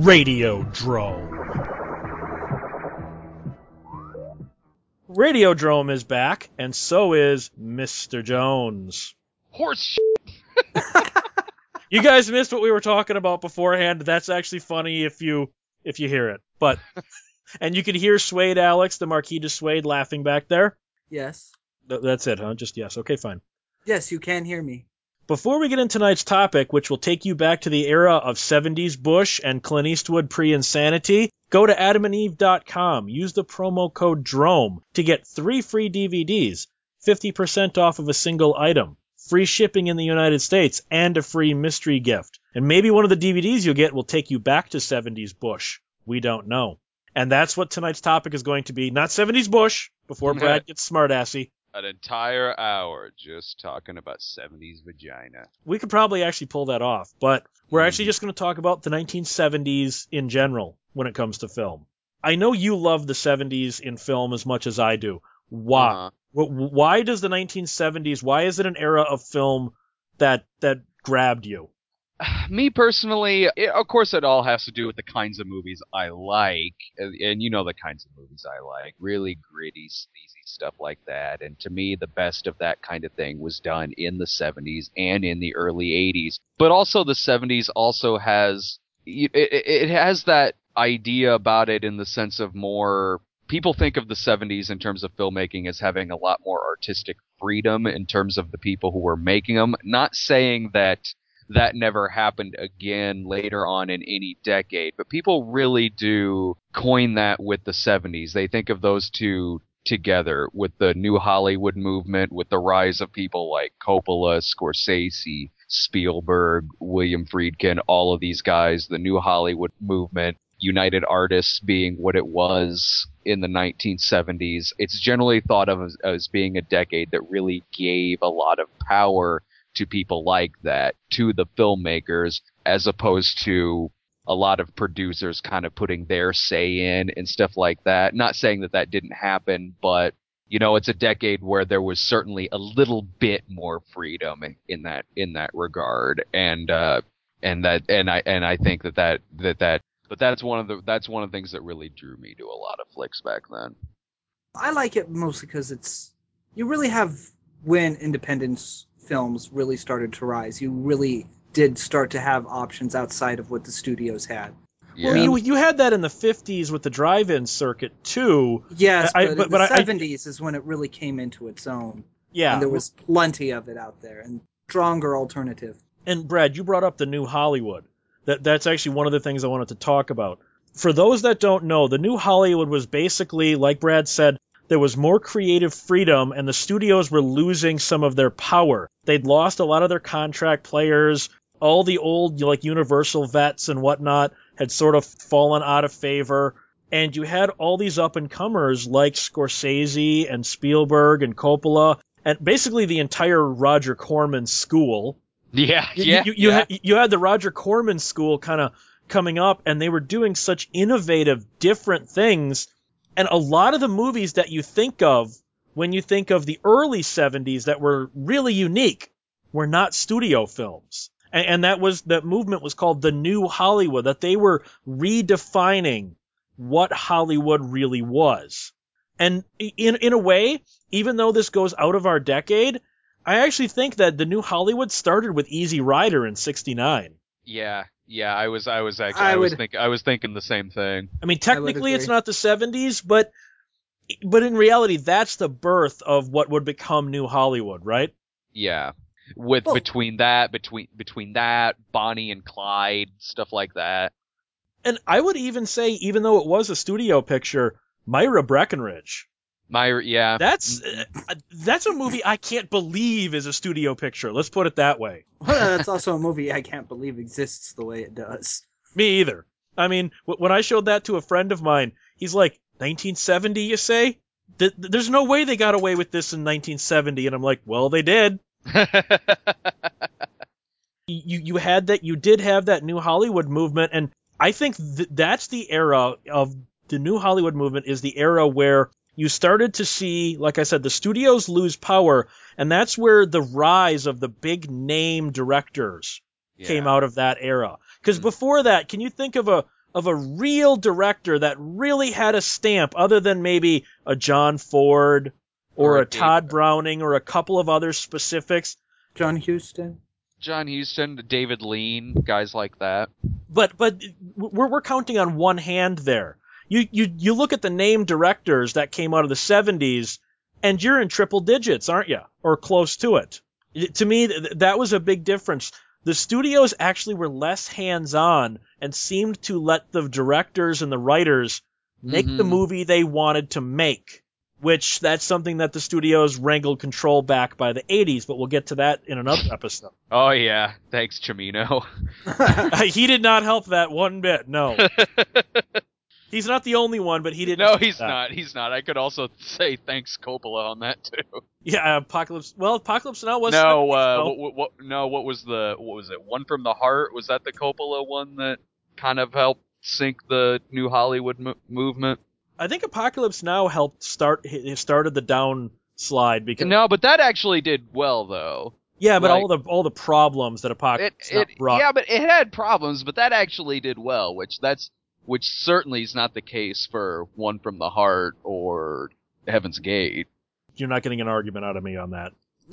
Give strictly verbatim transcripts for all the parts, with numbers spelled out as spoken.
Radiodrome. Radiodrome is back, and so is Mister Jones. Horse shit. You guys missed what we were talking about beforehand. That's actually funny if you if you hear it. But and you can hear Suede Alex, the Marquis de Suede, laughing back there. Yes. Th- that's it, huh? Just yes. Okay, fine. Yes, you can hear me. Before we get into tonight's topic, which will take you back to the era of seventies Bush and Clint Eastwood pre-insanity, go to adam and eve dot com. Use the promo code DROME to get three free D V Ds, fifty percent off of a single item, free shipping in the United States, and a free mystery gift. And maybe one of the D V Ds you'll get will take you back to seventies Bush. We don't know. And that's what tonight's topic is going to be. Not seventies Bush, before Brad gets smartassy. An entire hour just talking about seventies vagina. We could probably actually pull that off, but we're actually just going to talk about the nineteen seventies in general when it comes to film. I know you love the seventies in film as much as I do. Why? Uh-huh. Why does the nineteen seventies, why is it an era of film that that grabbed you? Me personally, it, of course, it all has to do with the kinds of movies I like, and, and you know the kinds of movies I like, really gritty, sleazy stuff like that. And to me, the best of that kind of thing was done in the seventies and in the early eighties. But also, the seventies also has it, it, it has that idea about it in the sense of more. People think of the seventies in terms of filmmaking as having a lot more artistic freedom in terms of the people who were making them. Not saying that that never happened again later on in any decade, but people really do coin that with the seventies. They think of those two together with the New Hollywood movement, with the rise of people like Coppola, Scorsese, Spielberg, William Friedkin, all of these guys, the New Hollywood movement, United Artists being what it was in the nineteen seventies. It's generally thought of as, as being a decade that really gave a lot of power to people like that, to the filmmakers, as opposed to a lot of producers kind of putting their say in and stuff like that. Not saying that that didn't happen, but, you know, it's a decade where there was certainly a little bit more freedom in that in that regard. And uh, and that and I and I think that that that that but that's one of the that's one of the things that really drew me to a lot of flicks back then. I like it mostly because it's you really have when independence films really started to rise. You really did start to have options outside of what the studios had. Yeah. Well, you you had that in the fifties with the drive-in circuit too. Yes, I, but, but, in but the I, seventies is when it really came into its own. Yeah. And there was plenty of it out there, and stronger alternative. And Brad, you brought up the New Hollywood. That that's actually one of the things I wanted to talk about. For those that don't know, the New Hollywood was basically, like Brad said, there was more creative freedom, and the studios were losing some of their power. They'd lost a lot of their contract players. All the old, like, Universal vets and whatnot had sort of fallen out of favor. And you had all these up-and-comers like Scorsese and Spielberg and Coppola, and basically the entire Roger Corman school. Yeah, yeah, you, you, you, yeah. had, you had the Roger Corman school kind of coming up, and they were doing such innovative, different things. And a lot of the movies that you think of when you think of the early seventies that were really unique were not studio films. And, and that was that movement was called the New Hollywood, that they were redefining what Hollywood really was. And in in a way, even though this goes out of our decade, I actually think that the New Hollywood started with Easy Rider in sixty-nine. Yeah, yeah, I was, I was actually, I I, was would- thinking, I was thinking the same thing. I mean, I would technically it's agree. not the seventies, but but in reality, that's the birth of what would become New Hollywood, right? Yeah, with Well- between that, between between that, Bonnie and Clyde, stuff like that. And I would even say, even though it was a studio picture, Myra Breckenridge. My, yeah, That's uh, that's a movie I can't believe is a studio picture. Let's put it that way. Well, that's also a movie I can't believe exists the way it does. Me either. I mean, w- when I showed that to a friend of mine, he's like, nineteen seventy, you say? Th- there's no way they got away with this in nineteen seventy. And I'm like, well, they did. You you had that, you did have that New Hollywood movement, and I think th- that's the era of the New Hollywood movement is the era where you started to see, like I said, the studios lose power, and that's where the rise of the big name directors Yeah. came out of that era. Because Mm. before that, can you think of a of a real director that really had a stamp other than maybe a John Ford or, Or a a Todd David- Browning or a couple of other specifics. John Huston. John Huston, David Lean, guys like that. But but we're we're counting on one hand there. You you you look at the name directors that came out of the seventies, and you're in triple digits, aren't you? Or close to it. It- To me, th- that was a big difference. The studios actually were less hands-on and seemed to let the directors and the writers make the Mhm. movie they wanted to make, which that's something that the studios wrangled control back by the eighties, but we'll get to that in another episode. Oh yeah, thanks Chimino. He did not help that one bit, no. He's not the only one, but he didn't. No, do he's that. not. He's not. I could also say thanks Coppola on that too. Yeah, Apocalypse. Well, Apocalypse Now was no, uh, no. what, what, what, no, what was the, what was it? One from the Heart? Was that the Coppola one that kind of helped sink the New Hollywood mo- movement? I think Apocalypse Now helped start. It started the downslide because No, but that actually did well though. yeah, but like- all the all the problems that It, Apocalypse Now it, brought. yeah, but it had problems, but that actually did well, which that's, which certainly is not the case for One from the Heart or Heaven's Gate. You're not getting an argument out of me on that.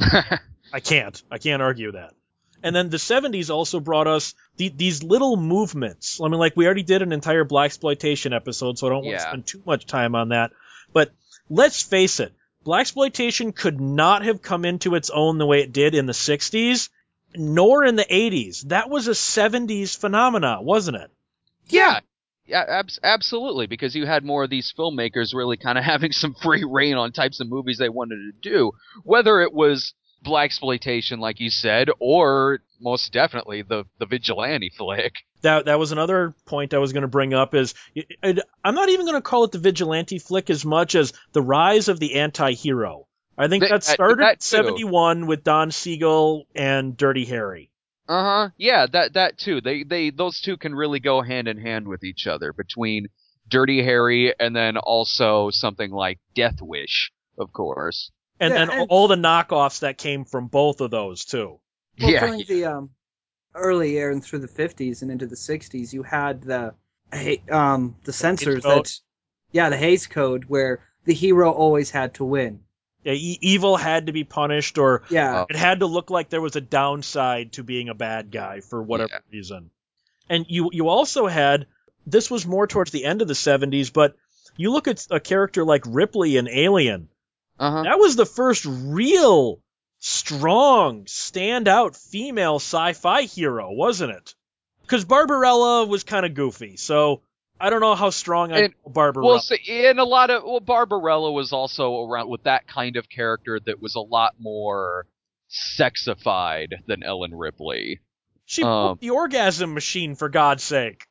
I can't. I can't argue that. And then the seventies also brought us the, these little movements. I mean, like we already did an entire blaxploitation episode, so I don't want to Yeah. spend too much time on that. But let's face it, blaxploitation could not have come into its own the way it did in the sixties, nor in the eighties. That was a seventies phenomena, wasn't it? Yeah. Yeah, abs- absolutely, because you had more of these filmmakers really kind of having some free reign on types of movies they wanted to do, whether it was blaxploitation, like you said, or most definitely the the vigilante flick. That that was another point I was going to bring up is it- it- I'm not even going to call it the vigilante flick as much as the rise of the anti-hero. I think Th- that that- started that in too. seventy-one with Don Siegel and Dirty Harry. Uh huh. Yeah, that that too. They they those two can really go hand in hand with each other between Dirty Harry and then also something like Death Wish, of course. And Yeah, then and- all the knockoffs that came from both of those too. Well, yeah. during the um, early era and through the fifties and into the sixties, you had the hey, um, the censors Code. that, yeah, the Hays Code, where the hero always had to win. Yeah, e- evil had to be punished, or Yeah, Uh, it had to look like there was a downside to being a bad guy for whatever Yeah. reason. And you you also had, this was more towards the end of the seventies, but you look at a character like Ripley in Alien. Uh huh. That was the first real, strong, standout female sci-fi hero, wasn't it? Because Barbarella was kind of goofy, so I don't know how strong I And- call Barbarella. Well, so, and a lot of well, Barbarella was also around with that kind of character that was a lot more sexified than Ellen Ripley. she um, broke the orgasm machine, for God's sake.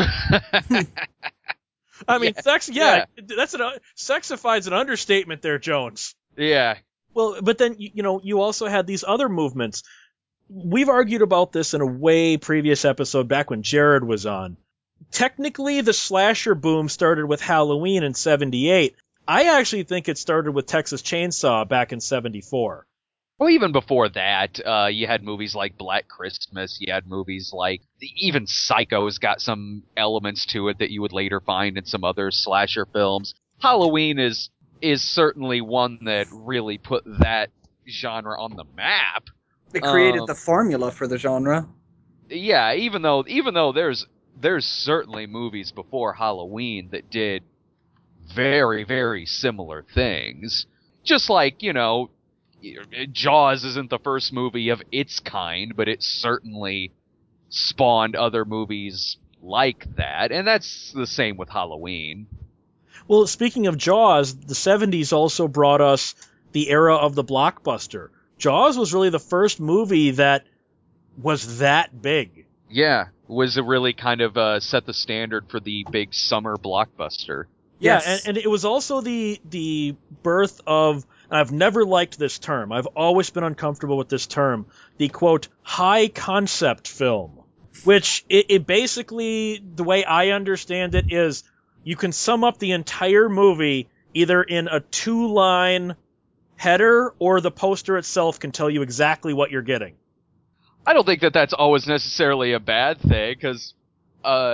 I mean, Yeah, sex, yeah, that's an, sexified's an understatement there, Jones. yeah. Well, but then, you, you know, you also had these other movements. We've argued about this in a way previous episode back when Jared was on. Technically, the slasher boom started with Halloween in seventy-eight. I actually think it started with Texas Chainsaw back in seventy-four. Well, even before that, uh, you had movies like Black Christmas. You had movies like even Psycho's got some elements to it that you would later find in some other slasher films. Halloween is is certainly one that really put that genre on the map. it created um, the formula for the genre. Yeah, even though even though there's there's certainly movies before Halloween that did very very similar things. Just like, you know, Jaws isn't the first movie of its kind, but it certainly spawned other movies like that, and that's the same with Halloween. Well, speaking of Jaws, the seventies also brought us the era of the blockbuster. Jaws was really the first movie that was that big. Yeah, was it really kind of uh, set the standard for the big summer blockbuster. Yeah, Yes. and, and it was also the the birth of, and I've never liked this term, I've always been uncomfortable with this term, the quote, high concept film. Which, it, it basically, the way I understand it is, you can sum up the entire movie either in a two-line header, or the poster itself can tell you exactly what you're getting. I don't think that that's always necessarily a bad thing, because uh,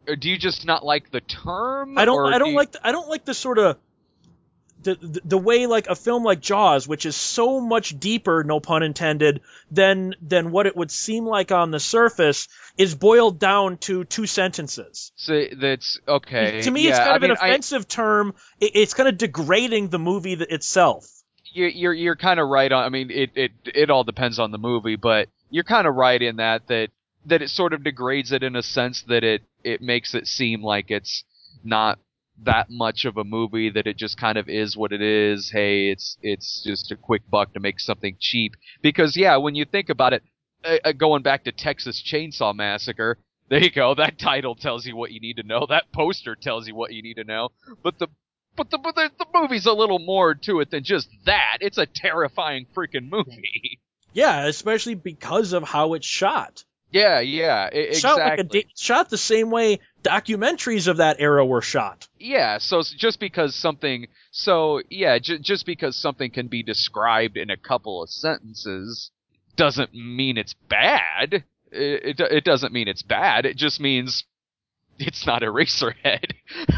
Or do you just not like the term? I don't. Or I do don't you... like. The, I don't like the sort of the, the the way like a film like Jaws, which is so much deeper, no pun intended, than than what it would seem like on the surface, is boiled down to two sentences. So that's okay. To me, yeah, it's kind I of mean, an offensive I, term. It, it's kind of degrading the movie itself. You're you're, you're kind of right on. I mean, it, it it all depends on the movie, but you're kind of right in that that that it sort of degrades it in a sense that it it makes it seem like it's not that much of a movie, that it just kind of is what it is. Hey, it's it's just a quick buck to make something cheap. Because yeah, when you think about it, uh, going back to Texas Chainsaw Massacre, there you go. That title tells you what you need to know. That poster tells you what you need to know. But the but the but the, the movie's a little more to it than just that. It's a terrifying freaking movie. Yeah, especially because of how it's shot. Yeah, yeah, I- shot exactly. Like a, shot the same way documentaries of that era were shot. Yeah, so just because something, so yeah, j- just because something can be described in a couple of sentences doesn't mean it's bad. It, it, it doesn't mean it's bad. It just means it's not Eraserhead.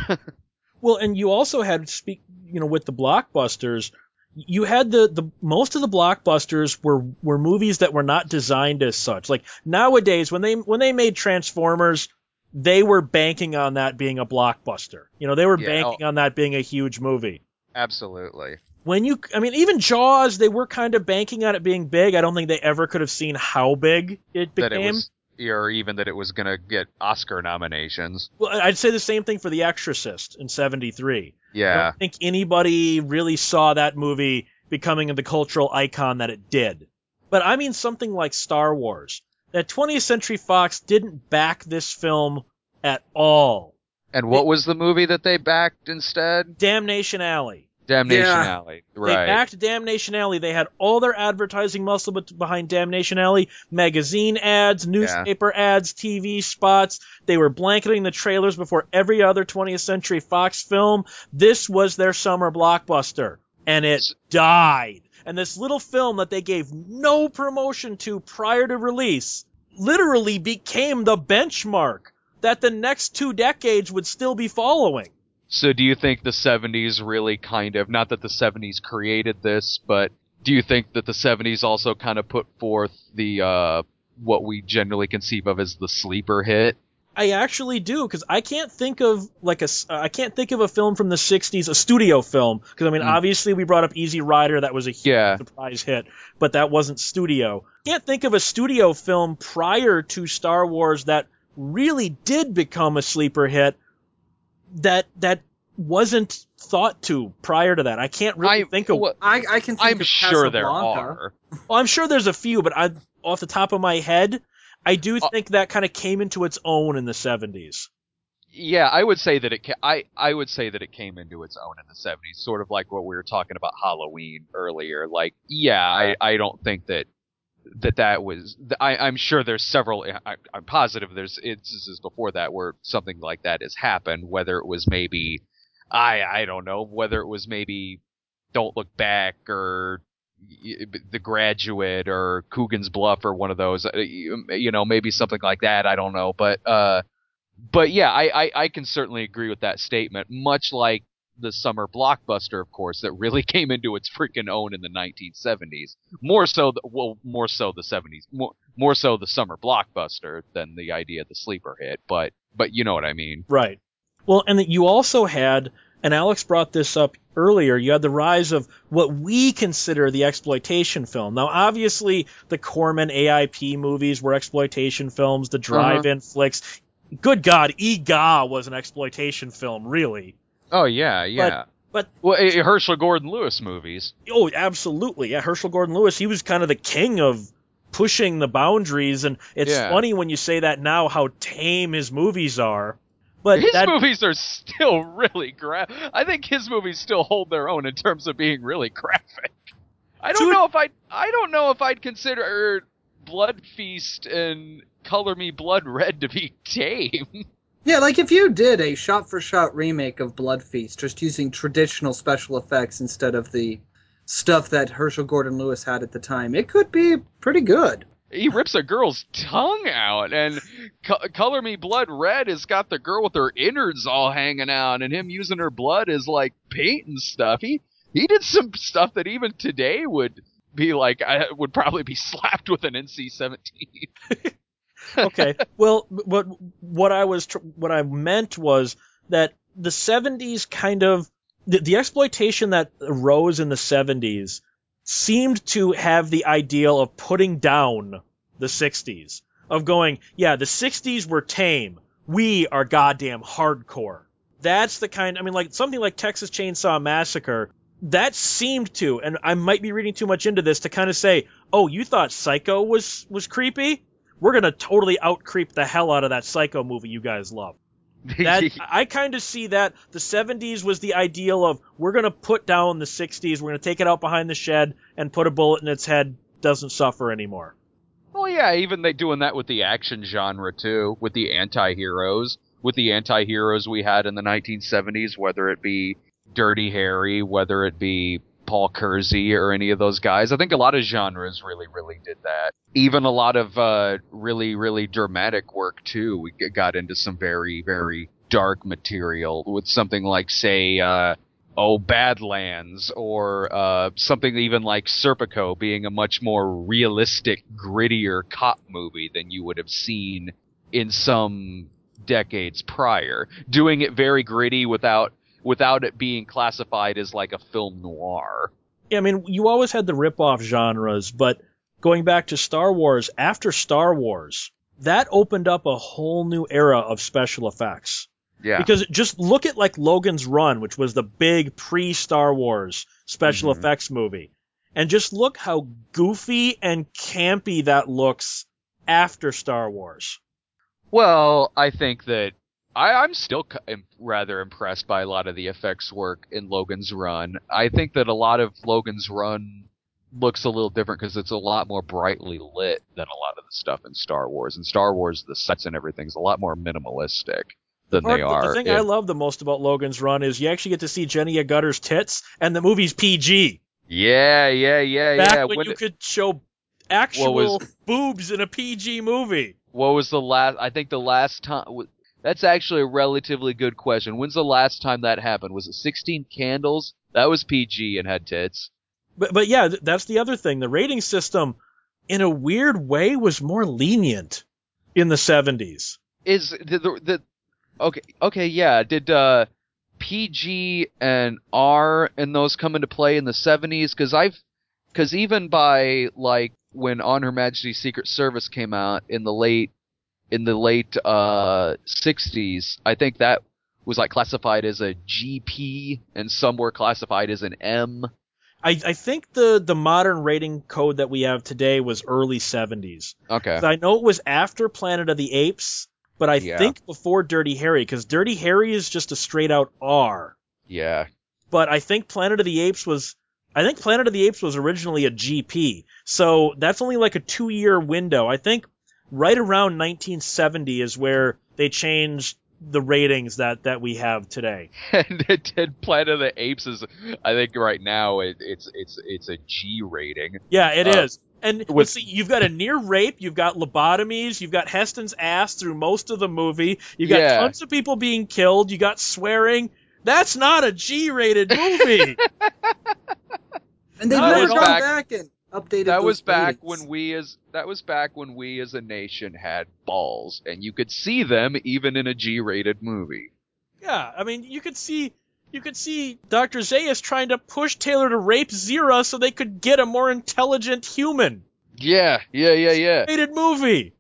Well, and you also had, speak, you know, with the blockbusters, you had the, the most of the blockbusters were were movies that were not designed as such. Like nowadays, when they when they made Transformers, they were banking on that being a blockbuster. You know, they were Yeah, banking oh, on that being a huge movie. Absolutely. When you, I mean, even Jaws, they were kind of banking on it being big. I don't think they ever could have seen how big it became. That it was, or even that it was going to get Oscar nominations. Well, I'd say the same thing for The Exorcist in seventy-three. Yeah. I don't think anybody really saw that movie becoming the cultural icon that it did. But I mean something like Star Wars. That twentieth Century Fox didn't back this film at all. And what It, was the movie that they backed instead? Damnation Alley. Damnation yeah. Alley, right. They backed Damnation Alley. They had all their advertising muscle behind Damnation Alley. Magazine ads, newspaper yeah. ads, T V spots. They were blanketing the trailers before every other twentieth Century Fox film. This was their summer blockbuster. And it died. And this little film that they gave no promotion to prior to release literally became the benchmark that the next two decades would still be following. So do you think the seventies really kind of, not that the seventies created this, but do you think that the seventies also kind of put forth the, uh, what we generally conceive of as the sleeper hit? I actually do, because I can't think of like a, I can't think of a film from the sixties, a studio film, because I mean, mm. obviously we brought up Easy Rider, that was a huge yeah. surprise hit, but that wasn't studio. Can't think of a studio film prior to Star Wars that really did become a sleeper hit that that wasn't thought to prior to that. I can't really I, think of. Well, I, I can think I'm of sure there Casablanca. are. Well, I'm sure there's a few, but I, off the top of my head, I do think uh, that kind of came into its own in the seventies. Yeah, I would say that it. Ca- I I would say that it came into its own in the seventies, sort of like what we were talking about Halloween earlier. Like, yeah, I I don't think that. That that was, I, I'm sure there's several, I, I'm positive there's instances before that where something like that has happened, whether it was maybe, I I don't know, whether it was maybe Don't Look Back or The Graduate or Coogan's Bluff or one of those, you know, maybe something like that, I don't know, but, uh, but yeah, I, I, I can certainly agree with that statement, much like the summer blockbuster, of course, that really came into its freaking own in the nineteen seventies. More so, the, well, more so the seventies, more, more so the summer blockbuster than the idea of the sleeper hit. But, but you know what I mean, right? Well, and you also had, and Alex brought this up earlier. You had the rise of what we consider the exploitation film. Now, obviously, the Corman A I P movies were exploitation films. The drive-in uh-huh. flicks. Good God, E-Ga was an exploitation film, really. Oh, yeah, yeah. But, but well, Herschel Gordon Lewis movies. Oh, absolutely. Yeah, Herschel Gordon Lewis, he was kind of the king of pushing the boundaries, and it's yeah. funny when you say that now how tame his movies are. But his that, movies are still really graphic. I think his movies still hold their own in terms of being really graphic. I don't know if I'd, I don't know if I'd consider Blood Feast and Color Me Blood Red to be tame. Yeah, like if you did a shot-for-shot remake of Blood Feast, just using traditional special effects instead of the stuff that Herschel Gordon Lewis had at the time, it could be pretty good. he rips a girl's tongue out, and Co- Color Me Blood Red has got the girl with her innards all hanging out, and him using her blood as like paint and stuff. He he did some stuff that even today would be like I would probably be slapped with an N C seventeen. Okay. Well, what what I was tr- what I meant was that the seventies kind of the, the exploitation that arose in the seventies seemed to have the ideal of putting down the sixties, of going, yeah, the sixties were tame. We are goddamn hardcore. That's the kind, I mean, like something like Texas Chainsaw Massacre, that seemed to, and I might be reading too much into this, to kind of say, oh, you thought Psycho was, was creepy? We're going to totally out-creep the hell out of that Psycho movie you guys love. That I kind of see that the seventies was the ideal of, we're going to put down the sixties, we're going to take it out behind the shed and put a bullet in its head, doesn't suffer anymore. Well, yeah, even they doing that with the action genre too, with the anti-heroes, with the anti-heroes we had in the nineteen seventies, whether it be Dirty Harry, whether it be Paul Kersey or any of those guys. I think a lot of genres really, really did that. Even a lot of uh, really, really dramatic work too. We got into some very, very dark material with something like, say, uh, oh, Badlands, or uh, something even like Serpico being a much more realistic, grittier cop movie than you would have seen in some decades prior. Doing it very gritty without without it being classified as like a film noir. Yeah, I mean, you always had the rip-off genres, but going back to Star Wars, after Star Wars, that opened up a whole new era of special effects. Yeah. Because just look at like Logan's Run, which was the big pre-Star Wars special Mm-hmm. effects movie. And just look how goofy and campy that looks after Star Wars. Well, I think that I, I'm still c- im- rather impressed by a lot of the effects work in Logan's Run. I think that a lot of Logan's Run looks a little different because it's a lot more brightly lit than a lot of the stuff in Star Wars. In Star Wars, the sets and everything's a lot more minimalistic than Part, they the, are. the thing in, I love the most about Logan's Run is you actually get to see Jenny Agutter's tits, and the movie's P G. Yeah, yeah, yeah, Back yeah. when, When you it- could show actual was- boobs in a P G movie. What was the last? I think the last time. That's actually a relatively good question. When's the last time that happened? Was it sixteen Candles? That was P G and had tits. But but yeah, th- that's the other thing. The rating system, in a weird way, was more lenient in the seventies. Is the the, the okay okay yeah? Did uh, P G and R and those come into play in the seventies? Because I've because even by like when On Her Majesty's Secret Service came out in the late in the late uh sixties, I think that was like classified as a G P, and some were classified as an M. I, I think the, the modern rating code that we have today was early seventies. Okay. I know it was after Planet of the Apes, but I Yeah. think before Dirty Harry, because Dirty Harry is just a straight out R. Yeah. But I think Planet of the Apes was, I think Planet of the Apes was originally a G P. So that's only like a two year window. I think right around nineteen seventy is where they changed the ratings that, that we have today. And, and Planet of the Apes is, I think right now it, it's it's it's a G rating. Yeah, it Uh, is. And with- let's see, you've got a near rape, you've got lobotomies, you've got Heston's ass through most of the movie, you've got Yeah. tons of people being killed, you got swearing. That's not a G-rated movie. And they've That never was gone back- back and updated That those was back ratings. when we as that was back when we as a nation had balls, and you could see them even in a G rated movie. Yeah, I mean, you could see you could see Doctor Zaius trying to push Taylor to rape Zira so they could get a more intelligent human. Yeah, yeah, yeah, yeah. Rated movie.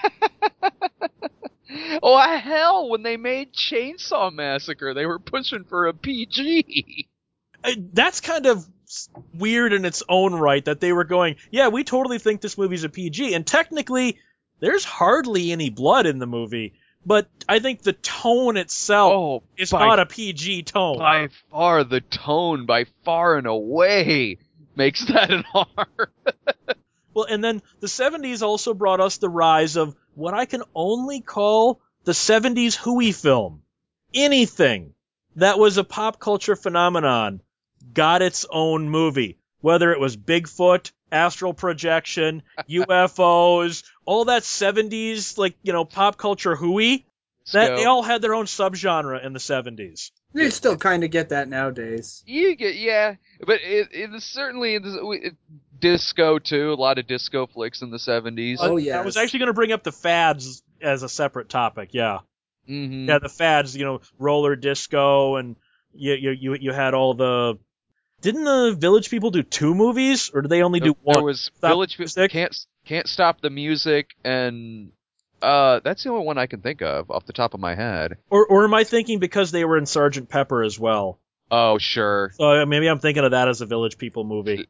Oh hell! When they made Chainsaw Massacre, they were pushing for a P G. Uh, That's kind of s- weird in its own right that they were going, yeah, we totally think this movie's a P G. And technically, there's hardly any blood in the movie. But I think the tone itself Oh, is by, not a P G tone. by far the tone, by far and away, makes that an R. Well, and then the seventies also brought us the rise of what I can only call the seventies hooey film. Anything that was a pop culture phenomenon got its own movie. Whether it was Bigfoot, astral projection, U F Os, all that seventies, like, you know, pop culture hooey. That they Scope. all had their own subgenre in the seventies. You still kind of get that nowadays. You get yeah, but it, it is certainly in the, it, disco too. A lot of disco flicks in the seventies. Oh, I yes. was actually going to bring up the fads as a separate topic. Yeah, Mm-hmm. yeah, the fads. You know, roller disco, and you you you, you had all the. Didn't the Village People do two movies, or did they only do one? There was Stop Village Music? can't can't stop the music, and uh, that's the only one I can think of off the top of my head. Or or am I thinking because they were in Sergeant Pepper as well? Oh sure, So maybe I'm thinking of that as a Village People movie.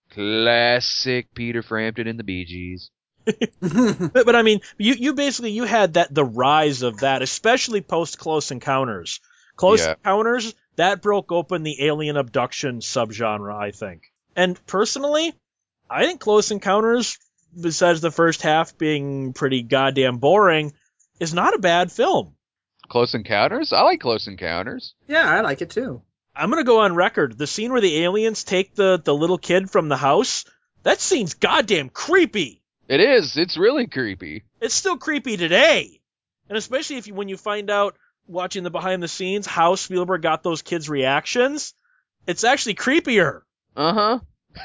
classic Peter Frampton and the Bee Gees. But, but I mean, you you basically you had that the rise of that, especially post Close Encounters. Close Yeah. Encounters that broke open the alien abduction subgenre, I think. And personally, I think Close Encounters, besides the first half being pretty goddamn boring, is not a bad film. Close Encounters? I like Close Encounters. Yeah, I like it too. I'm gonna go on record. The scene where the aliens take the the little kid from the house, that scene's goddamn creepy. It is. It's really creepy. It's still creepy today. And especially if you, when you find out, watching the behind the scenes, how Spielberg got those kids' reactions, it's actually creepier. Uh huh.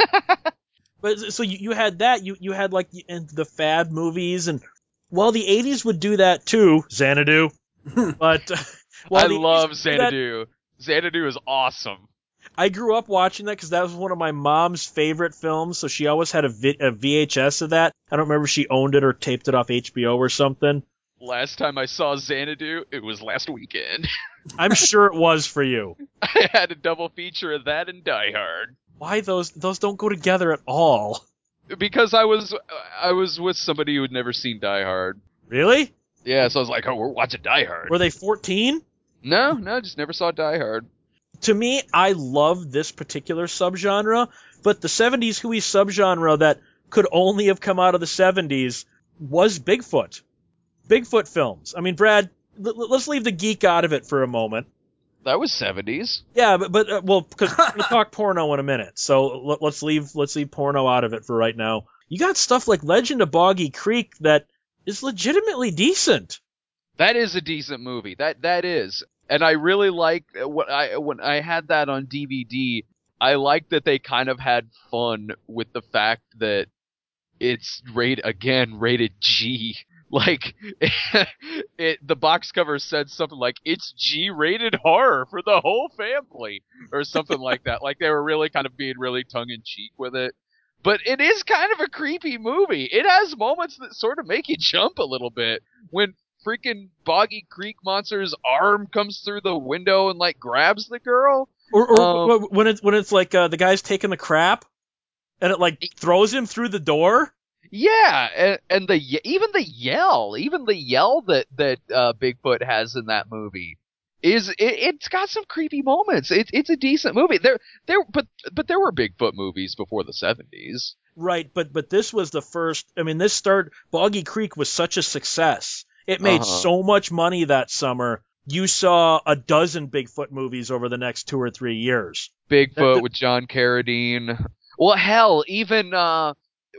But so you, you had that, you, you had like the, and the fad movies, and while the eighties would do that too, Xanadu, but uh, while I the love eighties would do that, Xanadu. Xanadu is awesome. I grew up watching that because that was one of my mom's favorite films, so she always had a, vi- a V H S of that. I don't remember if she owned it or taped it off H B O or something. Last time I saw Xanadu, it was last weekend. I'm sure it was for you. I had a double feature of that and Die Hard. Why those those don't go together at all? Because I was I was with somebody who had never seen Die Hard. Really? Yeah, so I was like, oh, we're watching Die Hard. Were they fourteen? No, no, just never saw Die Hard. To me, I love this particular subgenre, but the seventies hooey subgenre that could only have come out of the seventies was Bigfoot. Bigfoot films. I mean, Brad, l- l- let's leave the geek out of it for a moment. That was seventies. Yeah, but, but uh, well, because we're going to talk porno in a minute, so l- let's leave let's leave porno out of it for right now. You got stuff like Legend of Boggy Creek that is legitimately decent. That is a decent movie. That that is, and I really like what I when I had that on D V D. I like that they kind of had fun with the fact that it's rated again rated G. Like it, the box cover said something like it's G-rated horror for the whole family or something like that. Like they were really kind of being really tongue in cheek with it. But it is kind of a creepy movie. It has moments that sort of make you jump a little bit when freaking Boggy Creek Monster's arm comes through the window and like grabs the girl. Or, or Um, when it's when it's like uh, the guy's taking the crap and it like throws him through the door. Yeah, and, and the ye- even the yell, even the yell that that uh, Bigfoot has in that movie is it, it's got some creepy moments. It's it's a decent movie. There there but but there were Bigfoot movies before the seventies. Right, but but this was the first. I mean, this started. Boggy Creek was such a success. It made Uh-huh. so much money that summer. You saw a dozen Bigfoot movies over the next two or three years. Bigfoot That- with John Carradine. Well, hell, even uh,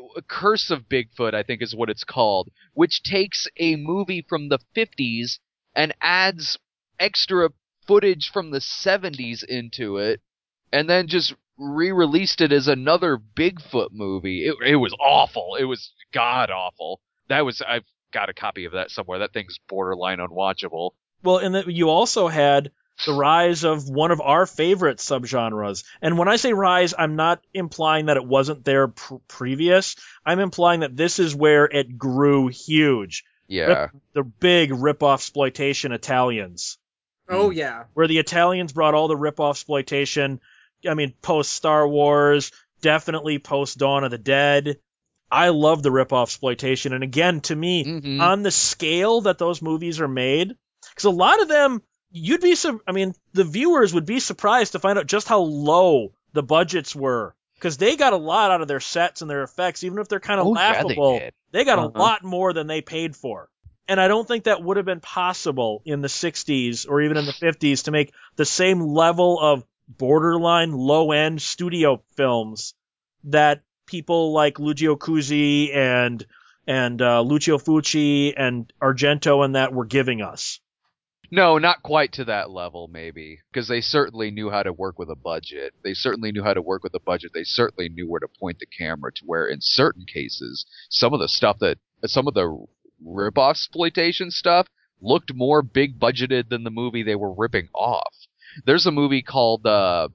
Curse of Bigfoot, I think is what it's called, which takes a movie from the fifties and adds extra footage from the seventies into it, and then just re-released it as another Bigfoot movie. It, it was awful. It was god awful. That was I've got a copy of that somewhere. That thing's borderline unwatchable. Well, and then you also had the rise of one of our favorite subgenres. And when I say rise, I'm not implying that it wasn't there pr- previous. I'm implying that this is where it grew huge. Yeah. The big rip-off exploitation Italians, Oh yeah. where the Italians brought all the rip-off exploitation. I mean, post Star Wars, definitely post Dawn of the Dead. I love the rip-off exploitation. And again, to me, Mhm. on the scale that those movies are made, because a lot of them, you'd be, su- I mean, the viewers would be surprised to find out just how low the budgets were. Because they got a lot out of their sets and their effects, even if they're kind of Oh, yeah, they laughable. did. They got Uh-huh. a lot more than they paid for. And I don't think that would have been possible in the sixties or even in the fifties to make the same level of borderline low-end studio films that people like Lucio Cusi and and uh, Lucio Fucci and Argento and that were giving us. No, not quite to that level, maybe, because they certainly knew how to work with a budget. They certainly knew how to work with a budget. They certainly knew where to point the camera to where, in certain cases, some of the stuff that, some of the rip-off exploitation stuff looked more big budgeted than the movie they were ripping off. There's a movie called, uh,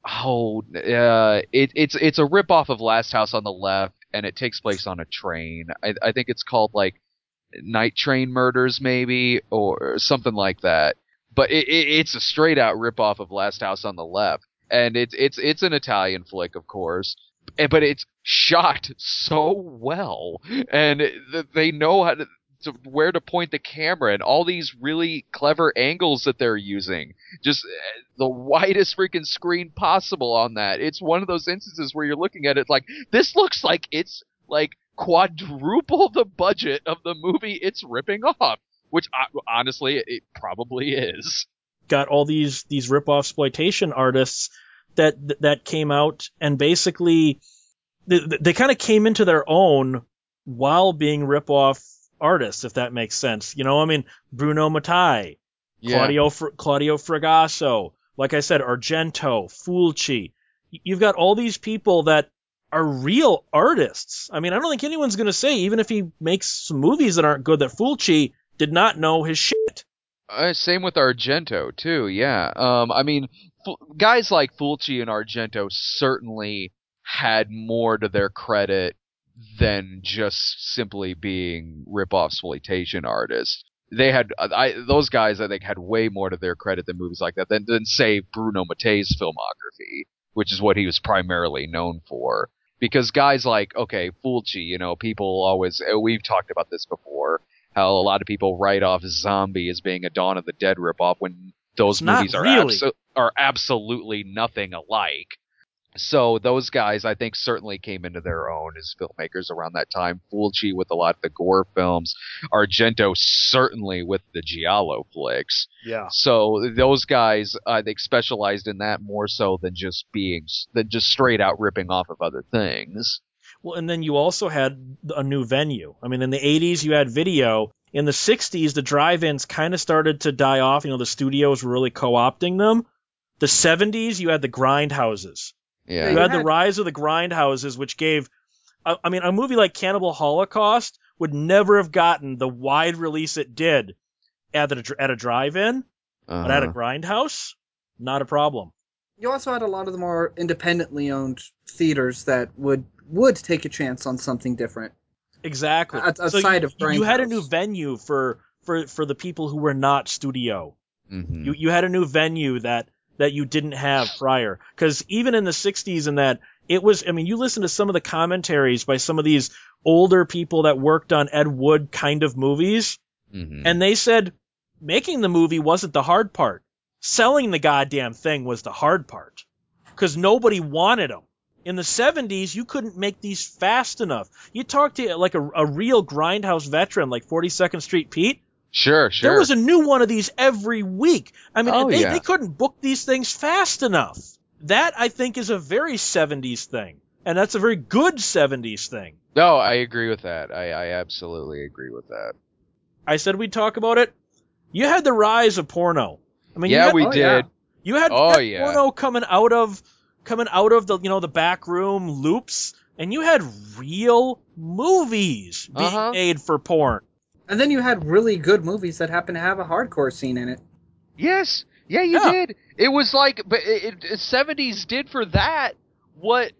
oh, uh, it, it's, it's a rip-off of Last House on the Left, and it takes place on a train. I, I think it's called, like, Night Train Murders, maybe, or something like that. But it, it, it's a straight out ripoff of Last House on the Left, and it's it's it's an Italian flick, of course, but it's shot so well, and they know how to, to where to point the camera, and all these really clever angles that they're using, just the widest freaking screen possible on that. It's one of those instances where you're looking at it like, this looks like it's like quadruple the budget of the movie it's ripping off, which honestly it probably is. Got all these these rip-off exploitation artists that that came out and basically they, they kind of came into their own while being rip-off artists, if that makes sense. You know, I mean, Bruno Mattei, Yeah. Claudio Fr- Claudio Fragasso, like I said, Argento, Fulci. You've got all these people that are real artists. I mean, I don't think anyone's going to say, even if he makes some movies that aren't good, that Fulci did not know his shit. Uh, same with Argento, too, yeah. Um, I mean, f- guys like Fulci and Argento certainly had more to their credit than just simply being rip-off exploitation artists. They had, I, those guys, I think, had way more to their credit than movies like that than, than say, Bruno Mattei's filmography, which is what he was primarily known for. Because guys like, okay, Fulci, you know, people always, we've talked about this before, how a lot of people write off Zombie as being a Dawn of the Dead ripoff when those It's not movies are, really. abso- are absolutely nothing alike. So those guys, I think, certainly came into their own as filmmakers around that time. Fulci with a lot of the gore films, Argento certainly with the giallo flicks. Yeah. So those guys, I think, specialized in that more so than just being than just straight out ripping off of other things. Well, and then you also had a new venue. I mean, in the eighties, you had video. In the sixties, the drive-ins kind of started to die off. You know, the studios were really co-opting them. The seventies, you had the grindhouses. Yeah. You you had had- the rise of the grindhouses, which gave, I I mean, a movie like Cannibal Holocaust would never have gotten the wide release it did at a, at a drive-in, Uh-huh. but at a grindhouse, not a problem. You also had a lot of the more independently owned theaters that would would take a chance on something different. Exactly. Out- So outside you, of you had a new Grindhouse. venue for, for, for the people who were not studio. Mhm. You you had a new venue that that you didn't have prior. Because even in the sixties and that, it was, I mean, you listen to some of the commentaries by some of these older people that worked on Ed Wood kind of movies, Mhm. and they said making the movie wasn't the hard part. Selling the goddamn thing was the hard part. Because nobody wanted them. In the seventies, you couldn't make these fast enough. You talk to like a, a real grindhouse veteran like forty-second Street Pete, Sure, sure. there was a new one of these every week. I mean, Oh, they, yeah. they couldn't book these things fast enough. That, I think, is a very seventies thing. And that's a very good seventies thing. No, I agree with that. I, I absolutely agree with that. I said we'd talk about it. You had the rise of porno. I mean, you Yeah, had, we oh, did. yeah. you had, Oh, you had yeah. porno coming out of coming out of the you know the back room loops, and you had real movies being Uh-huh. made for porn. And then you had really good movies that happen to have a hardcore scene in it. Yes. Yeah, you Yeah. did. It was like, but it, it, seventies did for that what,